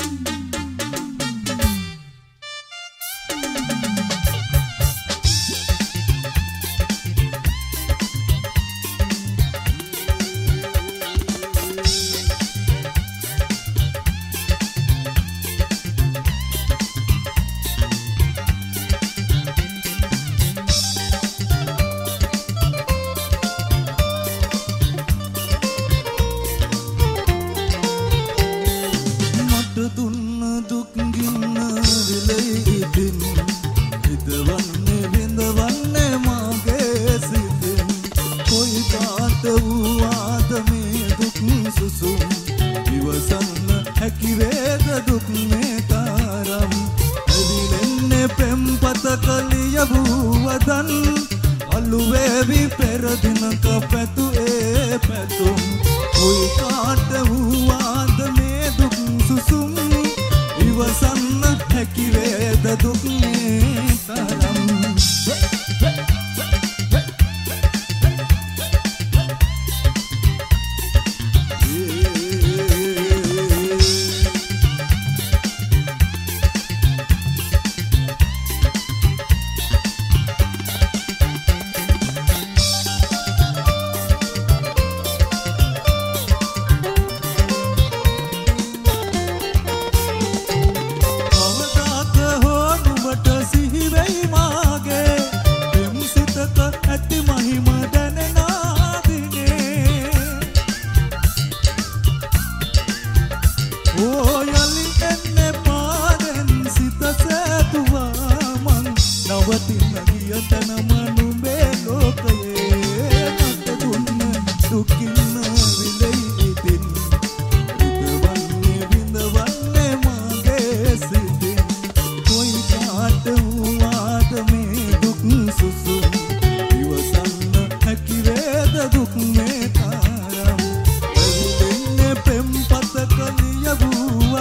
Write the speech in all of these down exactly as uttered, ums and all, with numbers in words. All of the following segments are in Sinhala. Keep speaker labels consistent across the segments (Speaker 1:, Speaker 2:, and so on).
Speaker 1: දුක්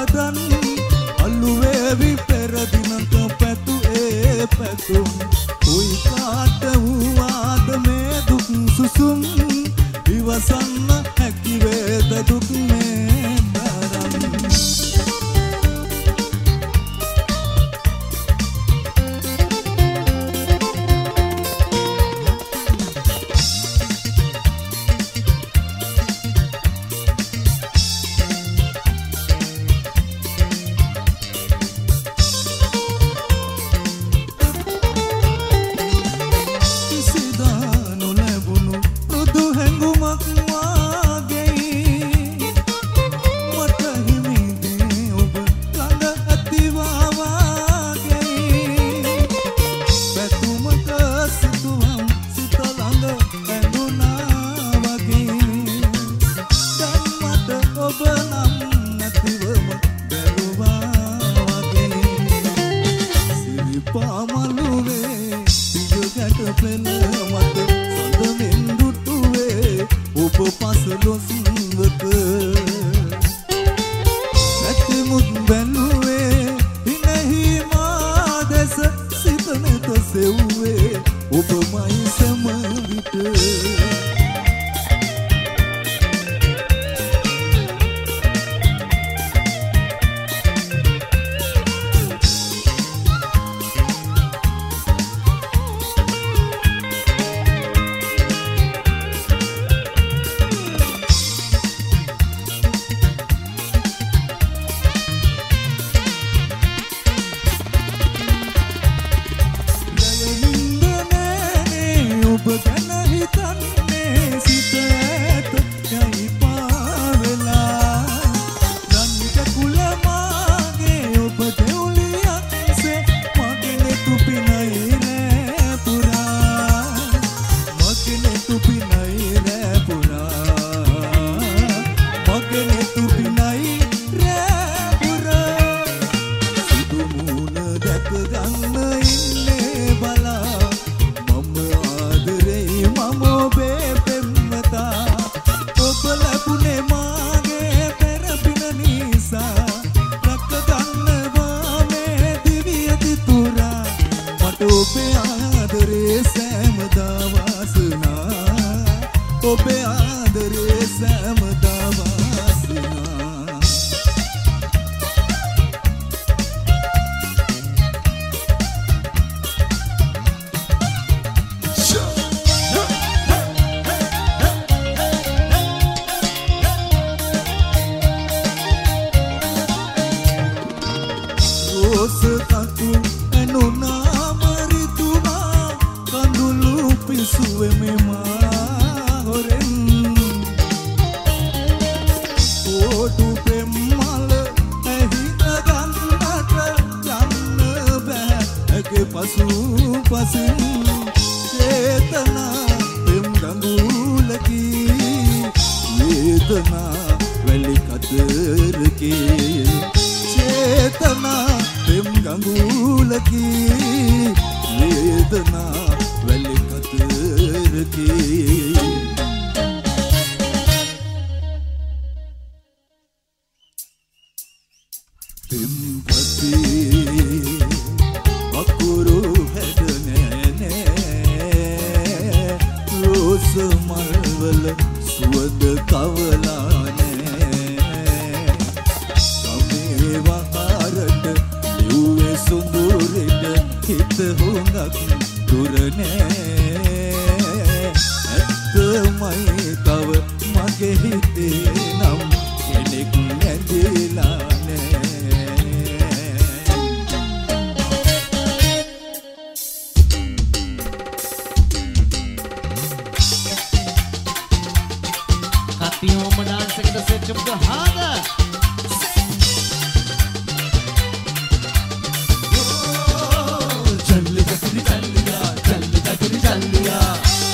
Speaker 1: රෝස කතු එනුනාම රිතුනා කඳුළු පිසුවේ මෙමා හොරෙන් ඕටු පෙම්මල ඇහිත ගන්නට යන්න බෑ ඇගේ පසු පසින් චේතනා පෙම් ගඟුලකී වේදනා වැලි කතරකී චේතනා පෙම් ගඟුලකී වේදනා වැලි කතරකී පෙම් පතේ අකුරු හැදනේ රෝස මල්වල සුවඳ කවලානේ කමේ වහරට යුවේ සුඳුරෙට හිත හොඟක් දුරනේ ඇත්තමයි තව මගේ හිතේ නම් කෙනෙක් නැතිලා
Speaker 2: Home dance के दस चुप तो हादा चल जकरी चल लिया चल जकरी चल लिया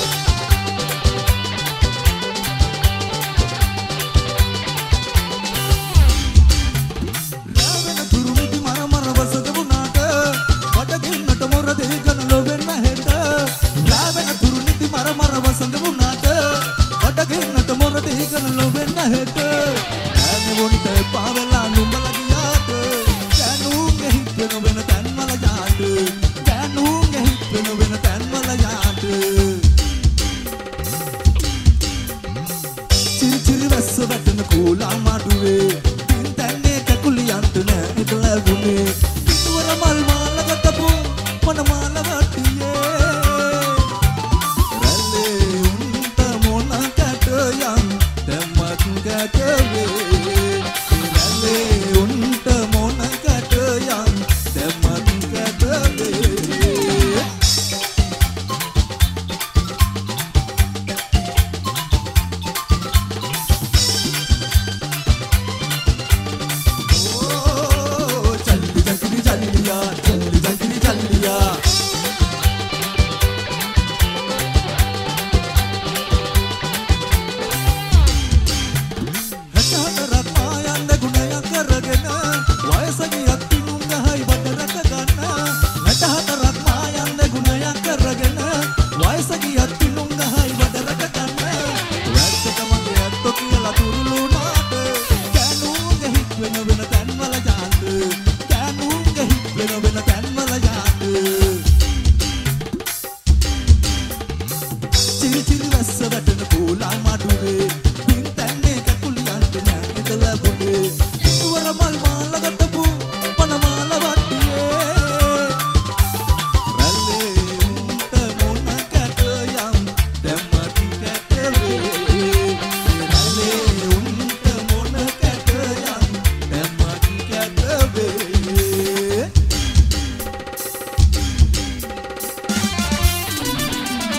Speaker 2: रावण तुरुमिति मर मर वसत बुनाट वडगिन्नट मोर देगन लोवेन हेट रावण तुरुमिति मर मर वसत बुनाट වඩගෙන්නට මොර දෙහිකන ලොබෙන්න හෙට ඈනෙවොන්ට පාවෙලා නුඹල ගියාට ගෑනුන්ගේ හිත් වෙන වෙන තැන්වල යාට ගෑනුන්ගේ හිත් වෙන වෙන තැන්වල යාට චිරි චිරි වැස්ස වැටෙන කෝලා මාඩුවේ තින් තැන්නේ කකුලියන්ට නෑ හිත ලැබුණේ පිටුවර මල් මාලකටපු මන මාල වටියේ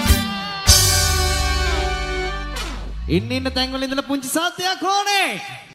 Speaker 2: ඉන්න ඉන්න තැන්වල ඉඳලා පුංචි සාත්‍යයක් ඕනේ